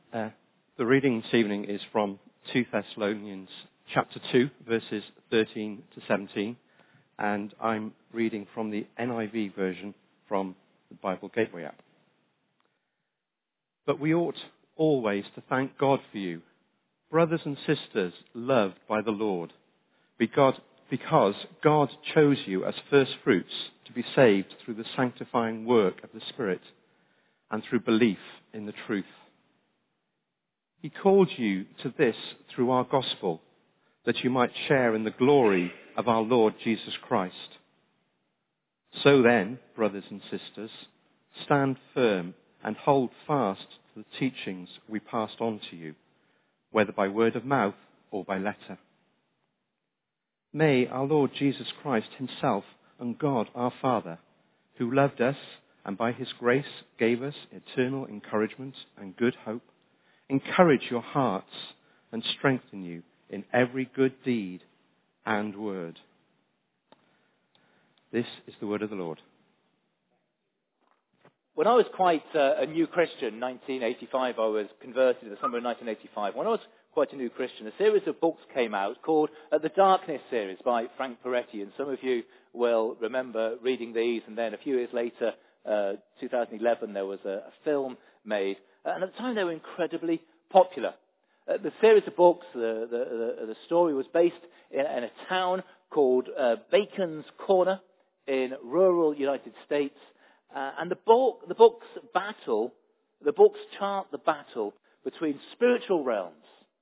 The reading this evening is from 2 Thessalonians chapter 2, verses 13 to 17, and I'm reading from the NIV version from the Bible Gateway app. But we ought always to thank God for you, brothers and sisters loved by the Lord, because God chose you as first fruits to be saved through the sanctifying work of the Spirit and through belief in the truth. He called you to this through our gospel, that you might share in the glory of our Lord Jesus Christ. So then, brothers and sisters, stand firm and hold fast to the teachings we passed on to you, whether by word of mouth or by letter. May our Lord Jesus Christ himself and God our Father, who loved us and by his grace gave us eternal encouragement and good hope, encourage your hearts and strengthen you in every good deed and word. This is the word of the Lord. When I was quite a new Christian, 1985, I was converted in the summer of 1985. When I was quite a new Christian, a series of books came out called The Darkness series by Frank Peretti, and some of you will remember reading these, and then a few years later, 2011, there was a film made. And at the time, they were incredibly popular. The series of books, the story was based in a town called Bacon's Corner in rural United States. And the books chart the battle between spiritual realms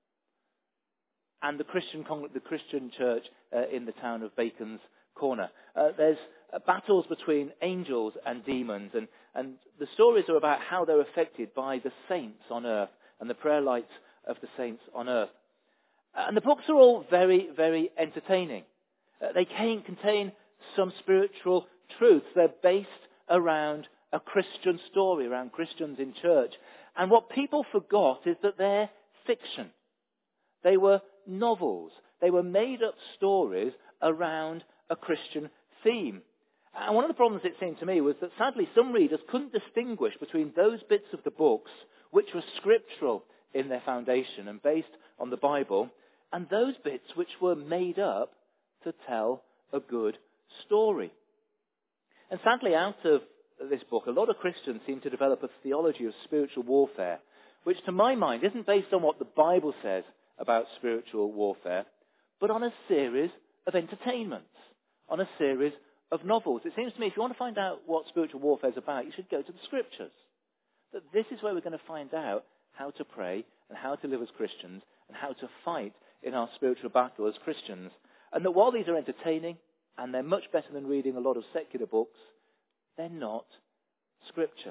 and the Christian church in the town of Bacon's Corner. There's battles between angels and demons, and the stories are about how they're affected by the saints on earth and the prayer light of the saints on earth. And the books are all very, very entertaining. They contain some spiritual truths. They're based around a Christian story, around Christians in church. And what people forgot is that they're fiction. They were novels. They were made-up stories around a Christian theme. And one of the problems, it seemed to me, was that sadly some readers couldn't distinguish between those bits of the books which were scriptural in their foundation and based on the Bible, and those bits which were made up to tell a good story. And sadly, out of this book, a lot of Christians seem to develop a theology of spiritual warfare, which to my mind isn't based on what the Bible says about spiritual warfare, but on a series of entertainments, on a series of novels. It seems to me if you want to find out what spiritual warfare is about, you should go to the Scriptures. That this is where we're going to find out how to pray and how to live as Christians and how to fight in our spiritual battle as Christians. And that while these are entertaining and they're much better than reading a lot of secular books, they're not Scripture.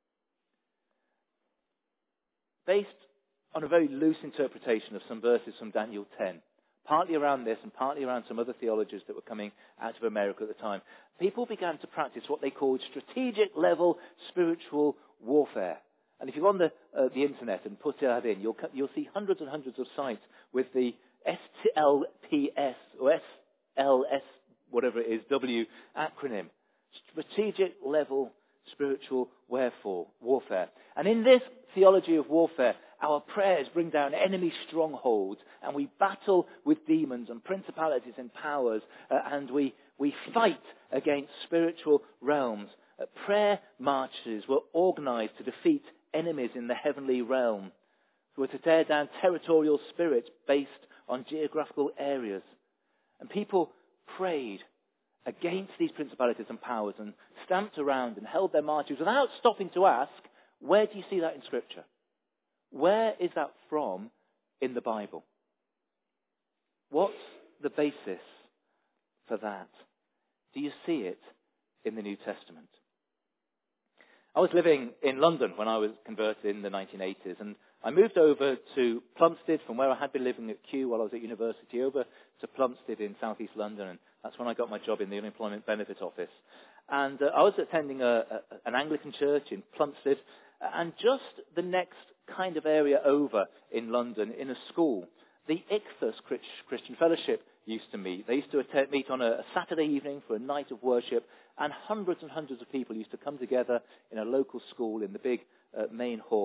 Based on a very loose interpretation of some verses from Daniel 10, partly around this and partly around some other theologies that were coming out of America at the time, people began to practice what they called strategic level spiritual warfare. And if you go on the internet and put that in, you'll see hundreds and hundreds of sites with the SLPS or SLS, whatever it is, W acronym. Strategic level spiritual warfare. And in this theology of warfare, our prayers bring down enemy strongholds, and we battle with demons and principalities and powers, and we fight against spiritual realms. Prayer marches were organized to defeat enemies in the heavenly realm, who were to tear down territorial spirits based on geographical areas. And people prayed against these principalities and powers and stamped around and held their marches without stopping to ask, where do you see that in Scripture? Where is that from in the Bible? What's the basis for that? Do you see it in the New Testament? I was living in London when I was converted in the 1980s, and I moved over to Plumstead from where I had been living at Kew while I was at university, over to Plumstead in southeast London, and that's when I got my job in the Unemployment Benefit Office. And I was attending an Anglican church in Plumstead, and just the next kind of area over in London, in a school, the Ichthus Christian Fellowship used to meet. They used to meet on a Saturday evening for a night of worship, and hundreds of people used to come together in a local school in the big main hall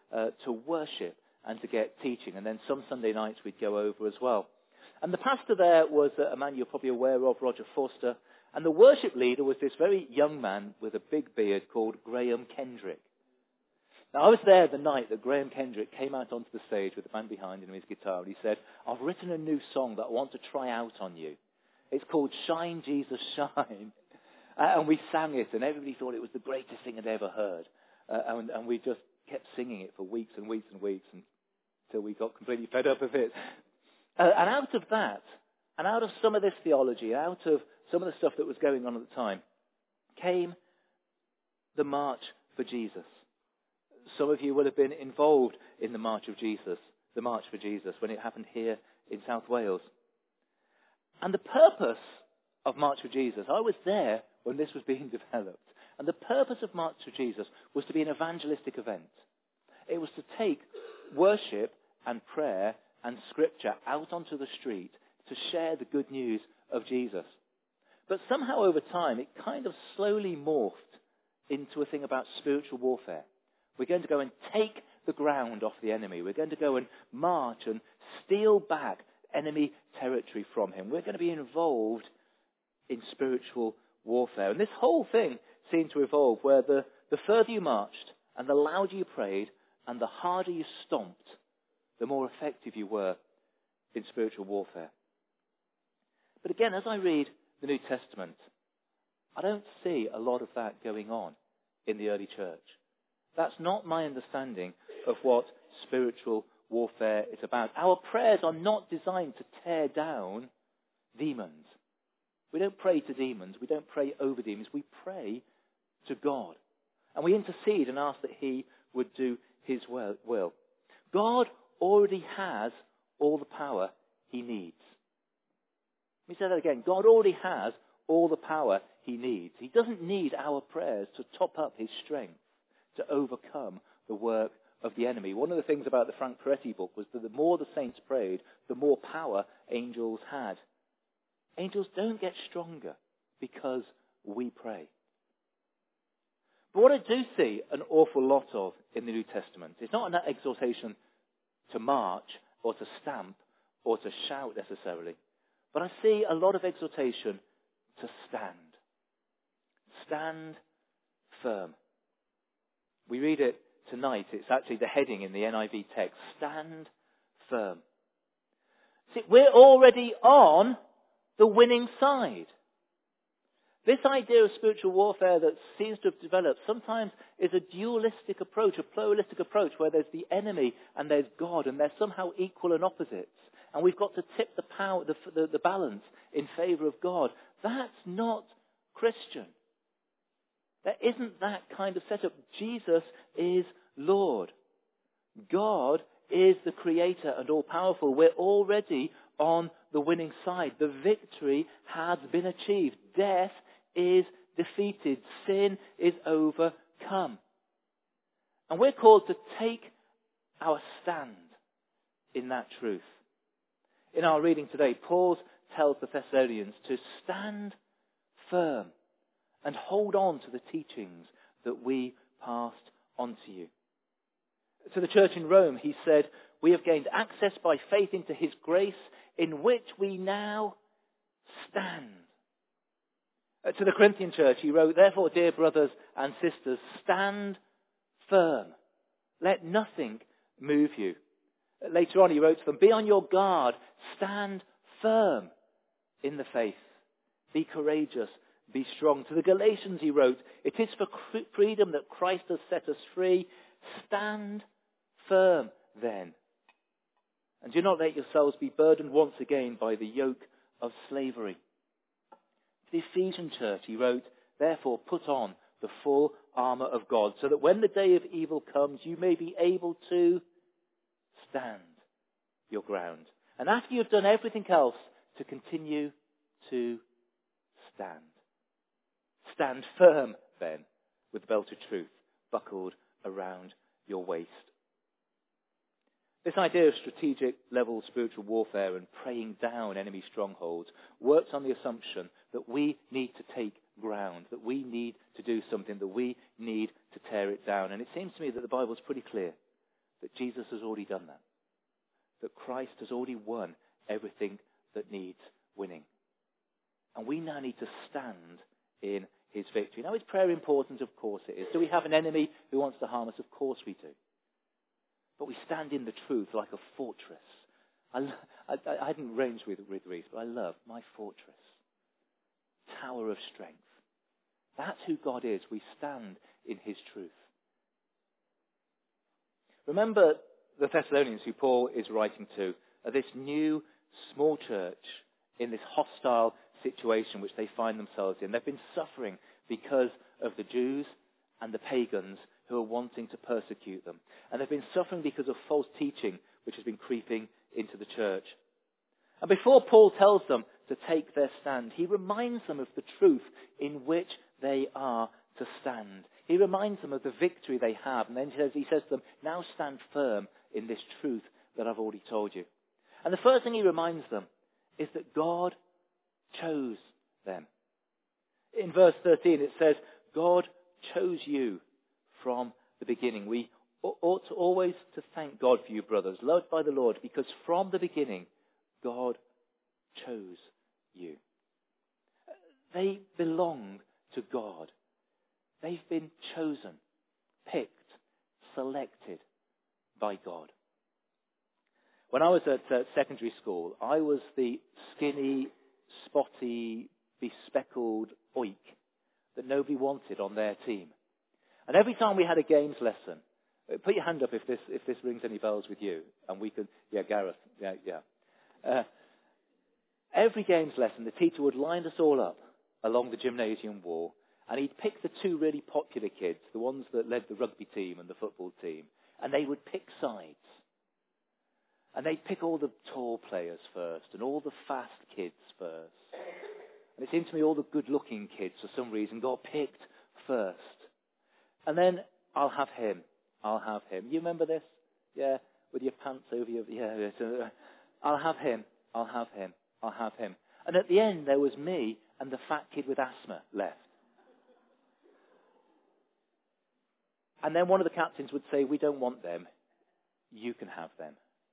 to worship and to get teaching. And then some Sunday nights we'd go over as well. And the pastor there was a man you're probably aware of, Roger Forster. And the worship leader was this very young man with a big beard called Graham Kendrick. Now, I was there the night that Graham Kendrick came out onto the stage with the band behind him and his guitar, and he said, "I've written a new song that I want to try out on you. It's called Shine, Jesus, Shine." And we sang it, and everybody thought it was the greatest thing they'd ever heard. And we just kept singing it for weeks and weeks and weeks until we got completely fed up of it. And out of that, and out of some of this theology, out of some of the stuff that was going on at the time, came the March for Jesus. Some of you will have been involved in the March of Jesus, the March for Jesus, when it happened here in South Wales. And the purpose of March for Jesus, I was there when this was being developed, and the purpose of March for Jesus was to be an evangelistic event. It was to take worship and prayer and scripture out onto the street to share the good news of Jesus. But somehow over time, it kind of slowly morphed into a thing about spiritual warfare. We're going to go and take the ground off the enemy. We're going to go and march and steal back enemy territory from him. We're going to be involved in spiritual warfare. And this whole thing seemed to evolve where the further you marched and the louder you prayed and the harder you stomped, the more effective you were in spiritual warfare. But again, as I read the New Testament, I don't see a lot of that going on in the early church. That's not my understanding of what spiritual warfare is about. Our prayers are not designed to tear down demons. We don't pray to demons. We don't pray over demons. We pray to God. And we intercede and ask that he would do his will. God already has all the power he needs. Let me say that again. God already has all the power he needs. He doesn't need our prayers to top up his strength to overcome the work of the enemy. One of the things about the Frank Peretti book was that the more the saints prayed, the more power angels had. Angels don't get stronger because we pray. But what I do see an awful lot of in the New Testament is not an exhortation to march or to stamp or to shout necessarily, but I see a lot of exhortation to stand. Stand firm. We read it tonight. It's actually the heading in the NIV text. Stand firm. See, we're already on the winning side. This idea of spiritual warfare that seems to have developed sometimes is a dualistic approach, a pluralistic approach where there's the enemy and there's God and they're somehow equal and opposites. And we've got to tip the balance in favor of God. That's not Christian. There isn't that kind of setup. Jesus is Lord. God is the creator and all-powerful. We're already on the winning side. The victory has been achieved. Death is defeated. Sin is overcome. And we're called to take our stand in that truth. In our reading today, Paul tells the Thessalonians to stand firm and hold on to the teachings that we passed on to you. To the church in Rome, he said, we have gained access by faith into his grace in which we now stand. To the Corinthian church, he wrote, therefore, dear brothers and sisters, stand firm. Let nothing move you. Later on, he wrote to them, be on your guard. Stand firm in the faith. Be courageous. Be strong. To the Galatians he wrote, it is for freedom that Christ has set us free. Stand firm then. And do not let yourselves be burdened once again by the yoke of slavery. To the Ephesian church he wrote, therefore put on the full armour of God, so that when the day of evil comes, you may be able to stand your ground. And after you've done everything else, to continue to stand. Stand firm, then, with the belt of truth buckled around your waist. This idea of strategic level spiritual warfare and praying down enemy strongholds works on the assumption that we need to take ground, that we need to do something, that we need to tear it down. And it seems to me that the Bible is pretty clear. that Jesus has already done that. That Christ has already won everything that needs winning. And we now need to stand in his victory. Now, is prayer important? Of course it is. Do we have an enemy who wants to harm us? Of course we do. But we stand in the truth like a fortress. I hadn't ranged with Reese, but I love my fortress. Tower of strength. That's who God is. We stand in his truth. Remember the Thessalonians who Paul is writing to, are this new small church in this hostile situation which they find themselves in. They've been suffering because of the Jews and the pagans who are wanting to persecute them. And they've been suffering because of false teaching which has been creeping into the church. And before Paul tells them to take their stand, he reminds them of the truth in which they are to stand. He reminds them of the victory they have. And then he says to them, now stand firm in this truth that I've already told you. And the first thing he reminds them is that God chose them. In verse 13 it says, God chose you from the beginning. We ought to always to thank God for you, brothers, loved by the Lord, because from the beginning God chose you. They belong to God. They've been chosen, picked, selected by God. When I was at secondary school, I was the skinny, spotty, bespeckled oik that nobody wanted on their team. And every time we had a games lesson, put your hand up if this rings any bells with you, and we could, yeah, Gareth, yeah. Every games lesson, the teacher would line us all up along the gymnasium wall, and he'd pick the two really popular kids, the ones that led the rugby team and the football team, and they would pick sides. And they'd pick all the tall players first, and all the fast kids first. And it seemed to me all the good-looking kids, for some reason, got picked first. And then, I'll have him. You remember this? Yeah, with your pants over your... Yeah. I'll have him. And at the end, there was me and the fat kid with asthma left. And then one of the captains would say, we don't want them. You can have them.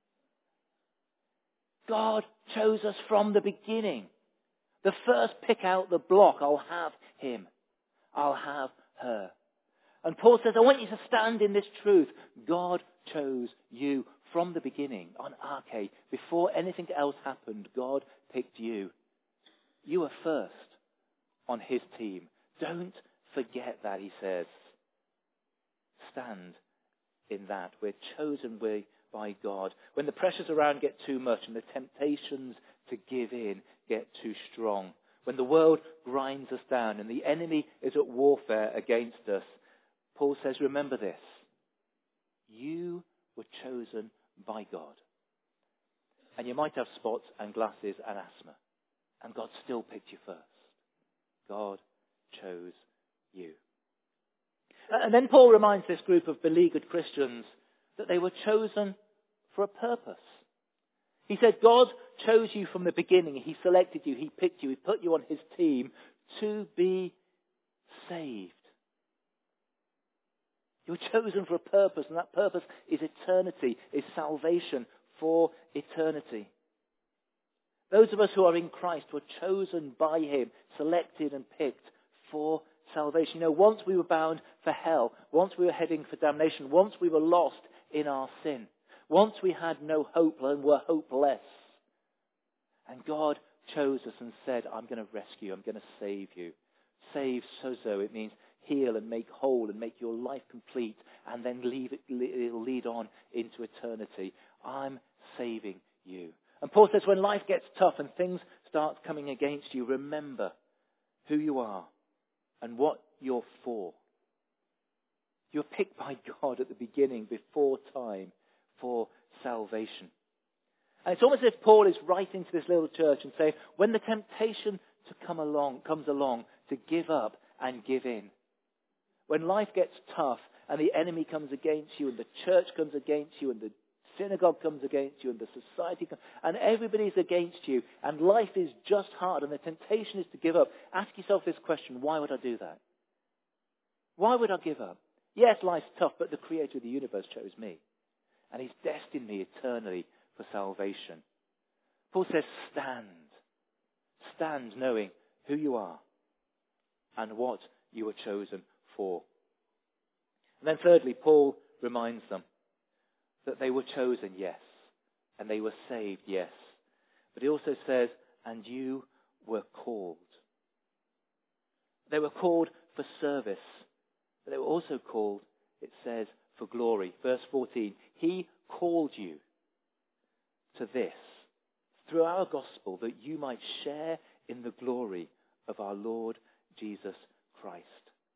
God chose us from the beginning. The first pick out the block, I'll have him. I'll have her. And Paul says, I want you to stand in this truth. God chose you from the beginning on Arche. Before anything else happened, God picked you. You were first on his team. Don't forget that, he says. Stand in that. We're chosen by God. When the pressures around get too much and the temptations to give in get too strong, when the world grinds us down and the enemy is at warfare against us, Paul says, remember this. You were chosen by God. And you might have spots and glasses and asthma. And God still picked you first. God chose you. And then Paul reminds this group of beleaguered Christians that they were chosen for a purpose. He said, God chose you from the beginning. He selected you. He picked you. He put you on his team to be saved. You're chosen for a purpose, and that purpose is eternity, is salvation for eternity. Those of us who are in Christ were chosen by him, selected and picked for salvation. You know, once we were bound for hell, once we were heading for damnation, once we were lost in our sin, once we had no hope and were hopeless. And God chose us and said, I'm going to rescue you, I'm going to save you. Save, sozo, it means heal and make whole and make your life complete and then it'll lead on into eternity. I'm saving you. And Paul says when life gets tough and things start coming against you, remember who you are and what you're for. You're picked by God at the beginning, before time, for salvation. And it's almost as if Paul is writing to this little church and saying, when the temptation comes along to give up and give in, when life gets tough and the enemy comes against you and the church comes against you and the synagogue comes against you and the society comes, and everybody's against you and life is just hard and the temptation is to give up, ask yourself this question, why would I do that? Why would I give up? Yes, life's tough, but the creator of the universe chose me. and he's destined me eternally for salvation. Paul says, stand. Stand knowing who you are and what you were chosen for. And then thirdly, Paul reminds them that they were chosen, yes, and they were saved, yes. But he also says, and you were called. They were called for service, but they were also called, it says, for glory. Verse 14, he called you to this through our gospel that you might share in the glory of our Lord Jesus Christ.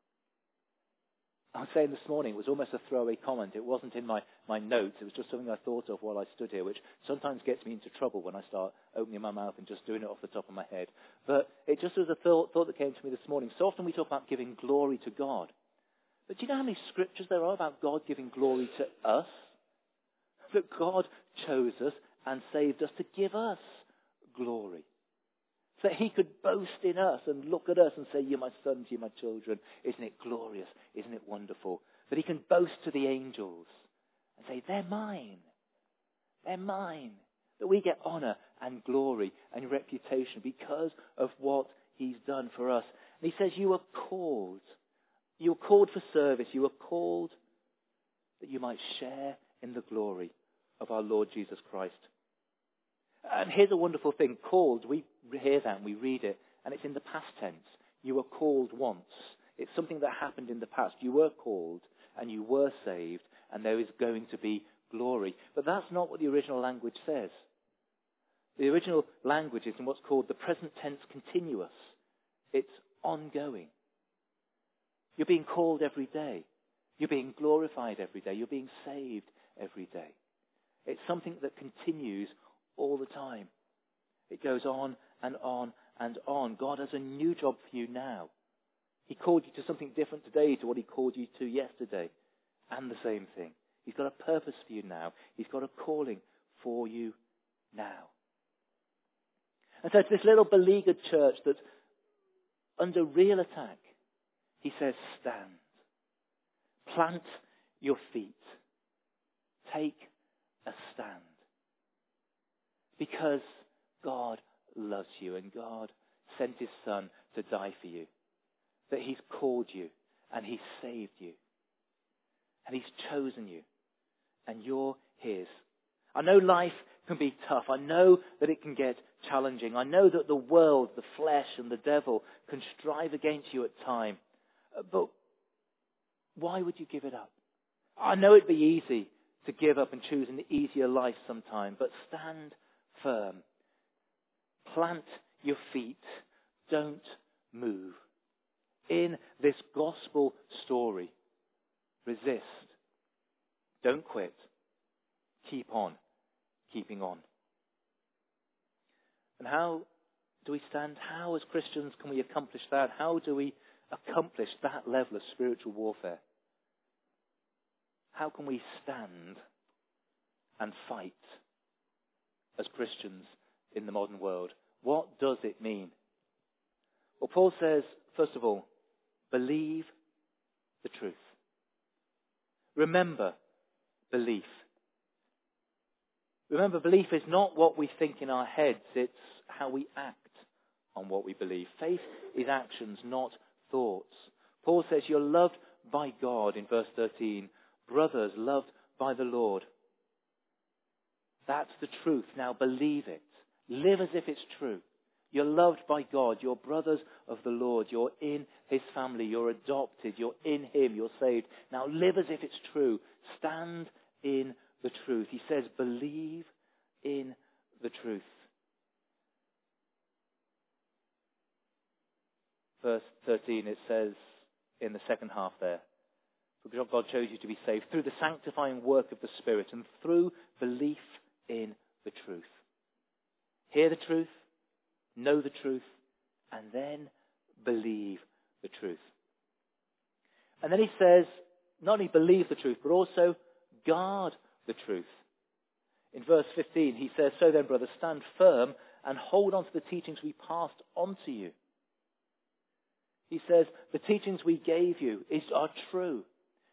I was saying this morning, it was almost a throwaway comment. It wasn't in my notes. It was just something I thought of while I stood here, which sometimes gets me into trouble when I start opening my mouth and just doing it off the top of my head. But it just was a thought that came to me this morning. So often we talk about giving glory to God. But do you know how many scriptures there are about God giving glory to us? That God chose us and saved us to give us glory. So that he could boast in us and look at us and say, you're my sons, you're my children. Isn't it glorious? Isn't it wonderful? That he can boast to the angels and say, they're mine. They're mine. That we get honor and glory and reputation because of what he's done for us. And he says, you were called. You were called for service. You were called that you might share in the glory of our Lord Jesus Christ. And here's a wonderful thing. Called, we hear that and we read it, and it's in the past tense. You were called once. It's something that happened in the past. You were called, and you were saved, and there is going to be glory. But that's not what the original language says. The original language is in what's called the present tense continuous. It's ongoing. You're being called every day. You're being glorified every day. You're being saved every day. It's something that continues all the time. It goes on and on and on. God has a new job for you now. He called you to something different today to what he called you to yesterday. And the same thing. He's got a purpose for you now. He's got a calling for you now. And so it's this little beleaguered church that's under real attack. He says, stand. Plant your feet. Take a stand. Because God loves you and God sent his son to die for you. That he's called you and he's saved you. And he's chosen you. And you're his. I know life can be tough. I know that it can get challenging. I know that the world, the flesh and the devil can strive against you at times. But why would you give it up? I know it'd be easy to give up and choose an easier life sometime, but stand firm. Plant your feet. Don't move. In this gospel story, resist. Don't quit. Keep on keeping on. And how do we stand? How, as Christians, can we accomplish that? How do we accomplish that level of spiritual warfare? How can we stand and fight as Christians in the modern world? What does it mean? Well, Paul says, first of all, believe the truth. Remember belief. Remember, belief is not what we think in our heads, it's how we act on what we believe. Faith is actions, not thoughts. Paul says you're loved by God in verse 13. Brothers, loved by the Lord. That's the truth. Now believe it. Live as if it's true. You're loved by God. You're brothers of the Lord. You're in his family. You're adopted. You're in him. You're saved. Now live as if it's true. Stand in the truth. He says, believe in the truth. Verse 13, it says in the second half there, for God chose you to be saved through the sanctifying work of the Spirit and through belief in the truth. Hear the truth, know the truth, and then believe the truth. And then he says, not only believe the truth, but also guard the truth. In verse 15, he says, so then, brothers, stand firm and hold on to the teachings we passed on to you. He says, the teachings we gave you are true.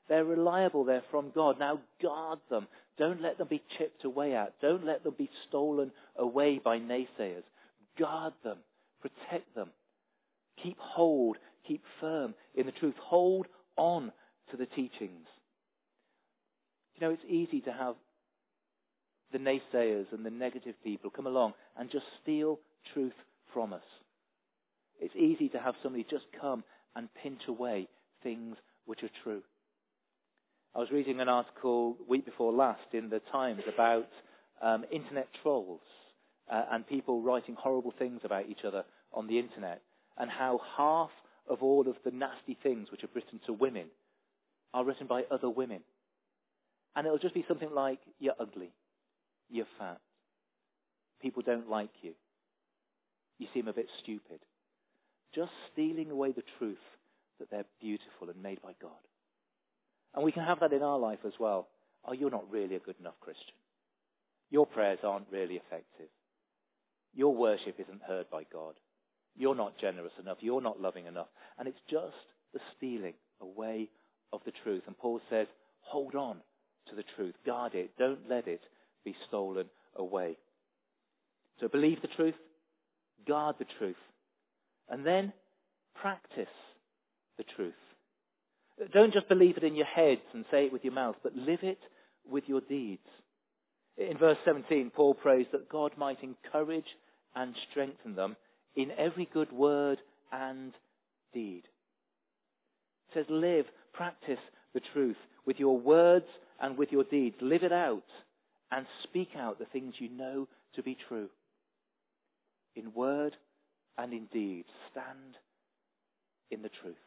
They're reliable. They're from God. Now guard them. Don't let them be chipped away at. Don't let them be stolen away by naysayers. Guard them. Protect them. Keep hold. Keep firm in the truth. Hold on to the teachings. You know, it's easy to have the naysayers and the negative people come along and just steal truth from us. It's easy to have somebody just come and pinch away things which are true. I was reading an article week before last in the Times about internet trolls and people writing horrible things about each other on the internet, and how half of all of the nasty things which are written to women are written by other women. And it'll just be something like, you're ugly, you're fat, people don't like you, you seem a bit stupid. Just stealing away the truth that they're beautiful and made by God. And we can have that in our life as well. Oh, you're not really a good enough Christian. Your prayers aren't really effective. Your worship isn't heard by God. You're not generous enough. You're not loving enough. And it's just the stealing away of the truth. And Paul says, hold on to the truth. Guard it. Don't let it be stolen away. So believe the truth. Guard the truth. And then practice the truth. Don't just believe it in your heads and say it with your mouth, but live it with your deeds. In verse 17, Paul prays that God might encourage and strengthen them in every good word and deed. It says, live, practice the truth with your words and with your deeds. Live it out and speak out the things you know to be true. In word and in deed, stand in the truth.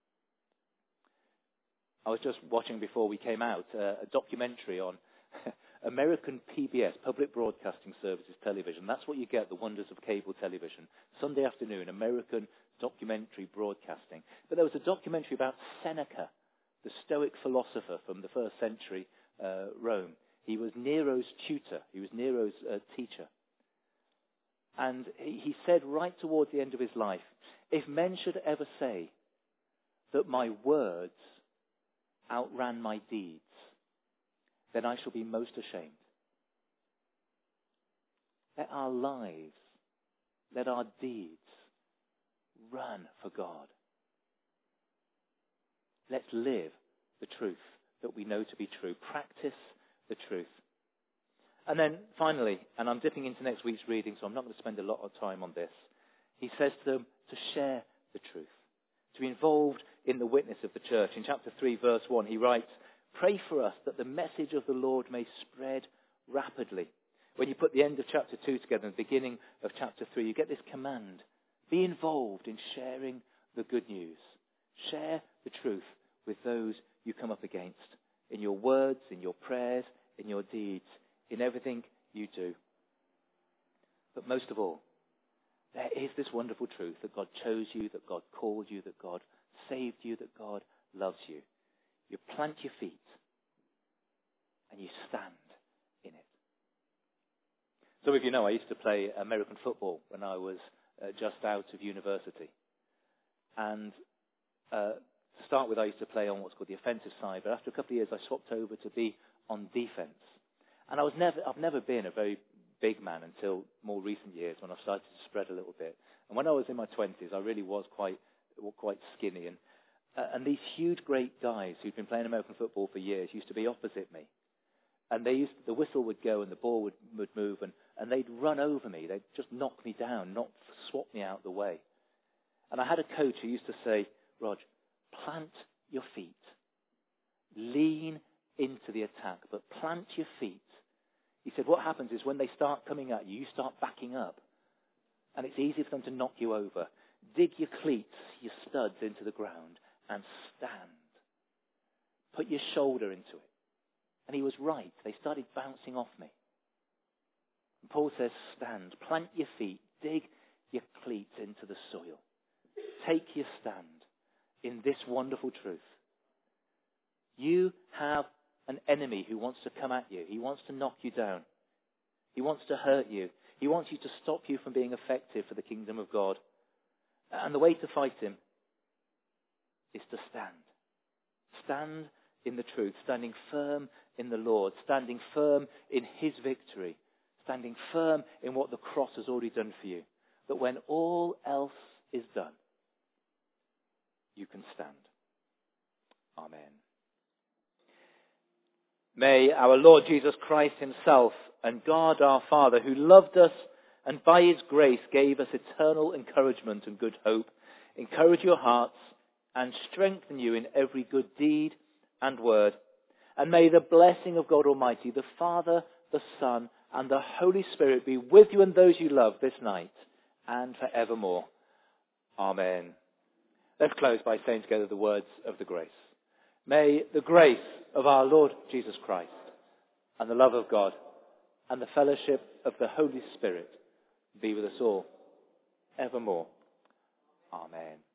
I was just watching before we came out a documentary on American PBS, Public Broadcasting Services television. That's what you get, the wonders of cable television. Sunday afternoon, American documentary broadcasting. But there was a documentary about Seneca, the Stoic philosopher from the first century Rome. He was Nero's tutor. He was Nero's teacher. And he said right towards the end of his life, if men should ever say that my words outran my deeds, then I shall be most ashamed. Let our lives, let our deeds run for God. Let's live the truth that we know to be true. Practice the truth. And then finally, and I'm dipping into next week's reading, so I'm not going to spend a lot of time on this. He says to them to share the truth, to be involved in the witness of the church. In chapter 3, verse 1, he writes, pray for us that the message of the Lord may spread rapidly. When you put the end of chapter 2 together and the beginning of chapter 3, you get this command. Be involved in sharing the good news. Share the truth with those you come up against, in your words, in your prayers, in your deeds, in everything you do. But most of all, there is this wonderful truth that God chose you, that God called you, that God saved you, that God loves you. You plant your feet and you stand in it. Some of you know I used to play American football when I was just out of university. And to start with, I used to play on what's called the offensive side. But after a couple of years, I swapped over to be on defense. And I've never been a very big man until more recent years when I started to spread a little bit. And when I was in my 20s, I really was quite skinny. And these huge, great guys who'd been playing American football for years used to be opposite me. And the whistle would go and the ball would move, and they'd run over me. They'd just knock me down, swap me out the way. And I had a coach who used to say, Rog, plant your feet. Lean into the attack, but plant your feet. He said, what happens is when they start coming at you, you start backing up. And it's easy for them to knock you over. Dig your cleats, your studs into the ground and stand. Put your shoulder into it. And he was right. They started bouncing off me. And Paul says, stand, plant your feet, dig your cleats into the soil. Take your stand in this wonderful truth. You have an enemy who wants to come at you. He wants to knock you down. He wants to hurt you. He wants you to stop you from being effective for the kingdom of God. And the way to fight him is to stand. Stand in the truth, standing firm in the Lord, standing firm in his victory, standing firm in what the cross has already done for you, that when all else is done, you can stand. Amen. May our Lord Jesus Christ himself and God our Father, who loved us and by his grace gave us eternal encouragement and good hope, encourage your hearts and strengthen you in every good deed and word. And may the blessing of God Almighty, the Father, the Son, and the Holy Spirit be with you and those you love this night and forevermore. Amen. Let's close by saying together the words of the grace. May the grace of our Lord Jesus Christ and the love of God and the fellowship of the Holy Spirit be with us all evermore. Amen.